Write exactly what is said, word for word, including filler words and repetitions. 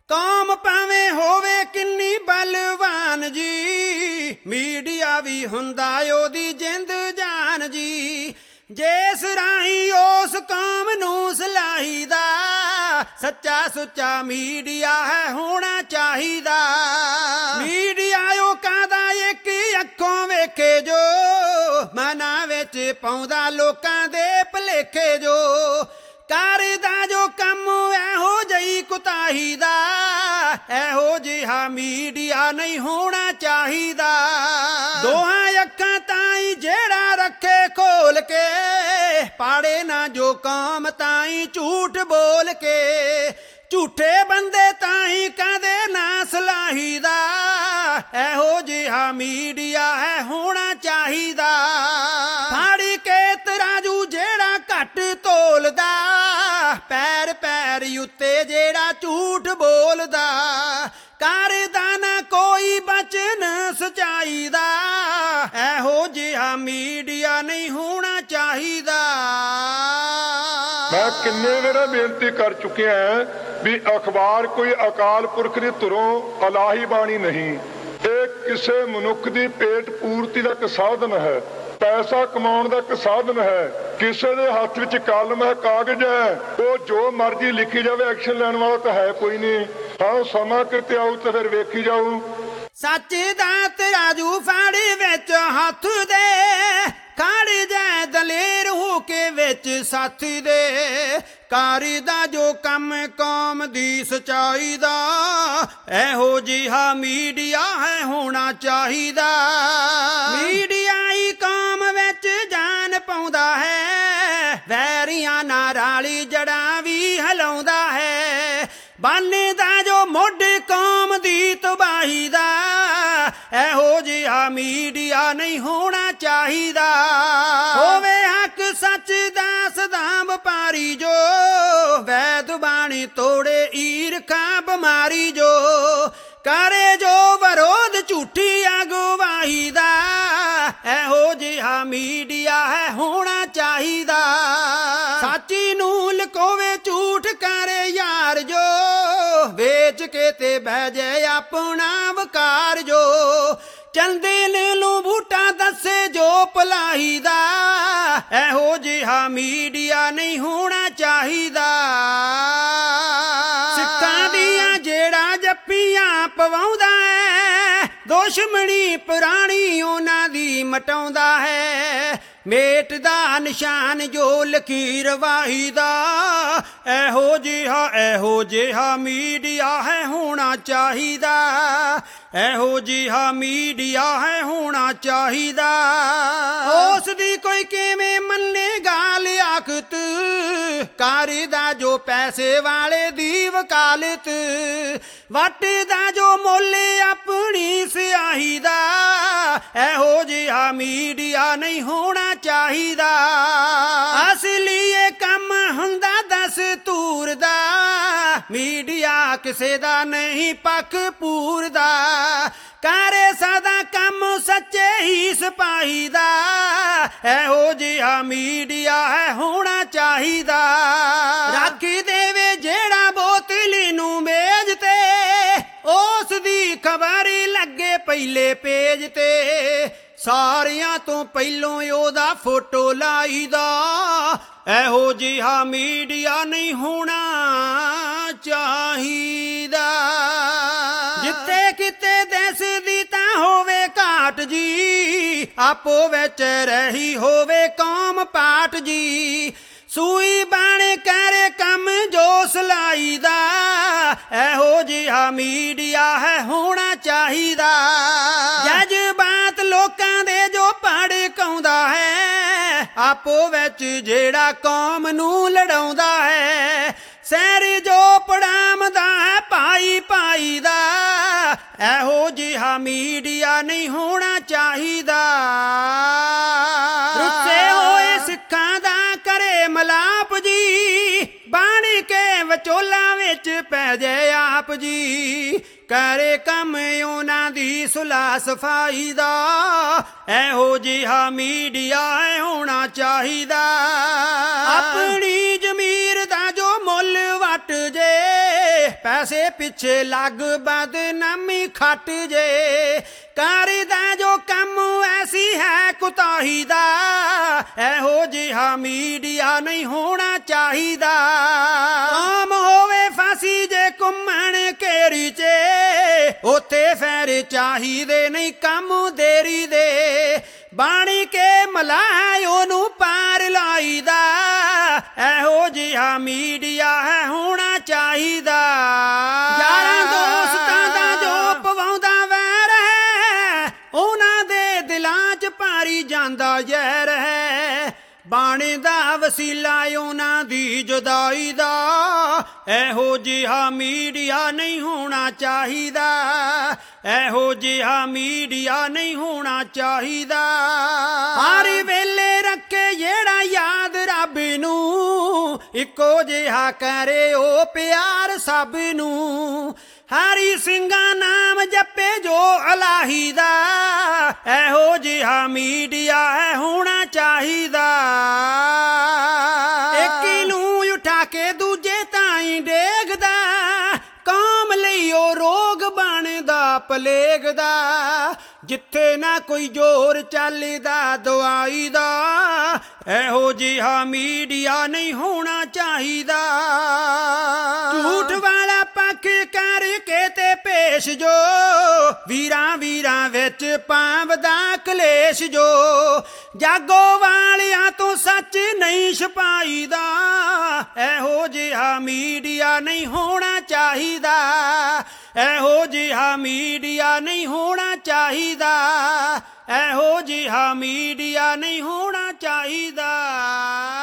कौम भावें होवे किन्नी बलवान जी, मीडिया भी हुंदा ओदी जिंद जान जी। जिस राही उस कौम नूं सलाहीदा, सच्चा सुच्चा मीडिया है होना चाहिदा। मीडिया ओ कादा एक अखों वेखे जो, मना विच पाउंदा लोकां दे भलेखे जो। करदा जो कम एहो जही कुताही दा, एहो जिहा मीडिया नहीं होना चाहिदा। दोहां अखां ताई जेड़ा रखे खोल के, पाड़े ना जो कौम ताई झूठ बोल के। झूठे बंदे ताई कदे ना सलाहीदा, एहो जिहा मीडिया है होना चाहिदा। फाड़ी के तराजू जेड़ा घट तोलदा, पैर पैर उत्ते जेड़ा झूठ बोलदा। करदा ना कोई बचन सच्चाई दा, एहो जिहा मीडिया नहीं होना चाहिदा। मैं किन्ने वेरा बेनती कर चुकिया है भी अखबार कोई अकाल पुरख दी धुरों अलाही बाणी नहीं, एक किसी मनुख दी पेट पूर्ति का एक साधन है, पैसा कमाउण दा एक साधन है। किसी दे हथ विच कलम है, कागज है, वो जो मर्जी लिखी जावे, एक्शन लैण वाला तो है कोई नहीं। हाँ समा किते आऊ तो फिर वेखी जाऊ। सच दा तराजू फाड़ी विच हथ दे, खड़ जाए दलेर हो के विच साथ दे। करदा जो कम कौम दी सच्चाई दा, एहो जिहा मीडिया है होना चाहिदा। मीडिया ही कौम विच जान पाउंदा है, वैरियां नाल राली जड़ां भी हिलाउंदा है। बनदा जो मुढ कौम दी तबाही दा, एहो जिहा मीडिया नहीं होना चाहिदा। होवे हक सच दा सदा वपारी जो, वैद बाणी तोड़े ईरखा बमारी जो। करे जो विरोध झूठी अगवाही दा, एहो जिहा मीडिया है होना चाहिदा। साची नूं लकोवे झूठ करे यार जो, बेच के ते बह जाए अपना वकार जो। चलदे नूं बूटा दसे जो भलाई दा, एहो जिहा मीडिया नहीं होना चाहिदा। सिक्खां दियां जेड़ा जप्पियां पवाउंदा है, दुश्मनी पुरानी उन्हां दी मटाउंदा है। मेट दा निशान जो लकीर वाहीदा, एहो जिहा एहो जिहा मीडिया है होना चाहिदा। एहो जिहा मीडिया है होना चाहिदा। उस दी कोई किवें मन्नेगा लियाकत, करदा जो पैसे वाले दी वकालत। वटदा जो मुल अपनी सियाही दा, एहो जिहा मीडिया नहीं होना चाहिदा। असली ये कम हुंदा दस्तूर दा, मीडिया किसे दा नहीं पख पूरदा। करे सदा कम सच्चे ही सिपाही दा, एहो जिहा मीडिया है होना चाहिदा। रख देवे जेड़ा बोतली नूं मेज ते, उस दी खबर लगे पहले पेज ते। सारियां तो पहलों ओदा फोटो लाईदा, एहो जिहा मीडिया नहीं होना चाहिदा। जिथे किते देश दी तां होवे घाट जी, आपो विच रही होवे कौम पाट जी। सूई बाणे करे कम जो सलाई दा, एहो जिहा मीडिया है होना चाहिदा। जज्बात लोकां दे जो भड़काउंदा है, आपो विच जेड़ा कौम नूं लड़ाउंदा है। सैर जो पड़ामदा है भाई भाई दा, एहो जिहा मीडिया नहीं होना चाहिदा। रुस्से होए सिक्खां दा करे मलाप जी, बन के विचोला विच पै जाए आप जी। करे कम उन्हां दी सुलह सफाई दा, एहो जिहा मीडिया होना चाहिदा। अपनी जमीर दा जो मुल वट जे, ਪੈਸੇ ਪਿੱਛੇ ਲੱਗ ਬਦਨਾਮੀ ਖੱਟ ਜੇ ਕਰਦਾ ਜੋ ਕੰਮ ਐਸੀ ਹੈ ਕੁਤਾਹੀ ਦਾ ਇਹੋ ਜਿਹਾ ਮੀਡੀਆ ਨਹੀਂ ਹੋਣਾ ਚਾਹੀਦਾ ਆਮ ਹੋਵੇ ਫਾਸੀ ਜੇ ਘੁੰਮਣ ਘੇਰੀ ਚ ਉੱਥੇ ਫੇਰ ਚਾਹੀਦੇ ਨਹੀਂ ਕੰਮ ਦੇਰੀ ਦੇ ਬਾਣੀ ਕੇ ਮਲਾਹ ਉਹਨੂੰ ਪਾਰ ਲਾਈਦਾ ਇਹੋ ਜਿਹਾ ਮੀਡੀਆ ਹੈ ਹੋਣਾ ਚਾਹੀਦਾ ਯਾਰਾਂ ਦੋਸਤਾਂ ਦਾ ਜੋ ਪਵਾਉਂਦਾ ਵੈਰ ਹੈ ਉਹਨਾਂ ਦੇ ਦਿਲਾਂ 'ਚ ਭਾਰੀ ਜਾਂਦਾ ਜ਼ਹਿਰ ਹੈ ਬਾਣੇ ਦਾ ਵਸੀਲਾ ਉਹਨਾਂ ਦੀ ਜੁਦਾਈ ਦਾ ਇਹੋ ਜਿਹਾ ਮੀਡੀਆ ਨਹੀਂ ਹੋਣਾ ਚਾਹੀਦਾ ਇਹੋ ਜਿਹਾ ਮੀਡੀਆ ਨਹੀਂ ਹੋਣਾ ਚਾਹੀਦਾ ਹਰ ਵੇਲੇ ਰੱਖੇ ਜਿਹੜਾ ਯਾਦ ਰੱਬ ਨੂੰ ਇੱਕੋ ਜਿਹਾ ਕਰੇ ਉਹ ਪਿਆਰ ਸਭ ਨੂੰ ਹਰੀ ਸਿੰਘਾਂ ਨਾਮ ਜਪੇ ਜੋ ਅਲਾਹੀ ਦਾ ਇਹੋ ਜਿਹਾ ਮੀਡੀਆ ਹੈ ਹੋਣਾ ਚਾਹੀਦਾ ਇੱਕ ਨੂੰ ਉਠਾ ਕੇ ਦੂਜੇ ਤਾਈਂ ਡੇਗਦਾ ਕੌਮ ਲਈ ਉਹ ਰੋਗ ਬਣਦਾ ਪਲੇਗ ਦਾ ਜਿੱਥੇ ਨਾ ਕੋਈ ਜ਼ੋਰ ਚੱਲਦਾ ਦਵਾਈ ਦਾ ਇਹੋ ਜਿਹਾ ਮੀਡੀਆ ਨਹੀਂ ਹੋਣਾ ਚਾਹੀਦਾ ਝੂਠ ਵਾਲਾ ਪੱਖ ਕਰਕੇ ਤੇ ਪੇਸ਼ ਜੋ ਵੀਰਾਂ ਵੀਰਾਂ ਵਿੱਚ ਪਾਵਦਾ ਕਲੇਸ਼ ਜੋ ਜਾਗੋ ਵਾਲਿਆਂ ਤੋਂ ਸੱਚ ਨਹੀਂ ਛਪਾਈਦਾ ਇਹੋ ਜਿਹਾ ਮੀਡੀਆ ਨਹੀਂ ਹੋਣਾ ਚਾਹੀਦਾ ਇਹੋ ਜਿਹਾ ਮੀਡੀਆ ਨਹੀਂ ਹੋਣਾ ਚਾਹੀਦਾ ਇਹੋ ਜਿਹਾ ਮੀਡੀਆ ਨਹੀਂ ਹੋਣਾ ਚਾਹੀਦਾ